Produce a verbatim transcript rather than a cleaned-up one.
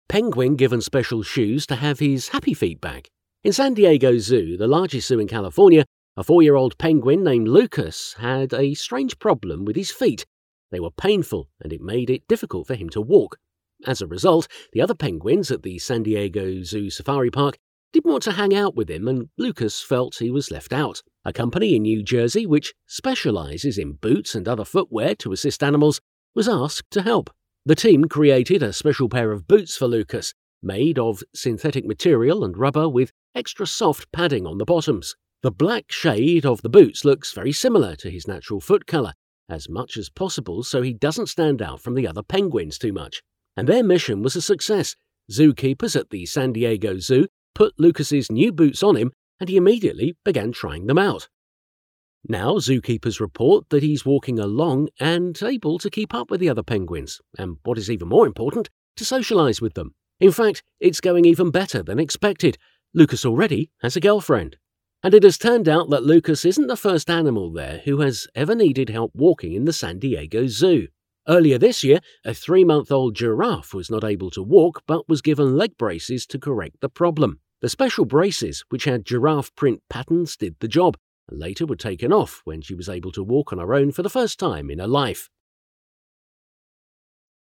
penguin given special shoes to have his happy feet back. In San Diego Zoo, the largest zoo in California, a four-year-old penguin named Lucas had a strange problem with his feet. They were painful, and it made it difficult for him to walk. As a result, the other penguins at the San Diego Zoo Safari Park didn't want to hang out with him, and Lucas felt he was left out. A company in New Jersey, which specializes in boots and other footwear to assist animals, was asked to help. The team created a special pair of boots for Lucas, made of synthetic material and rubber with extra soft padding on the bottoms. The black shade of the boots looks very similar to his natural foot colour, as much as possible so he doesn't stand out from the other penguins too much. And their mission was a success. Zookeepers at the San Diego Zoo put Lucas's new boots on him, and he immediately began trying them out. Now zookeepers report that he's walking along and able to keep up with the other penguins, and what is even more important, to socialise with them. In fact, it's going even better than expected. Lucas already has a girlfriend. And it has turned out that Lucas isn't the first animal there who has ever needed help walking in the San Diego Zoo. Earlier this year, a three-month-old giraffe was not able to walk but was given leg braces to correct the problem. The special braces, which had giraffe print patterns, did the job, and later were taken off when she was able to walk on her own for the first time in her life.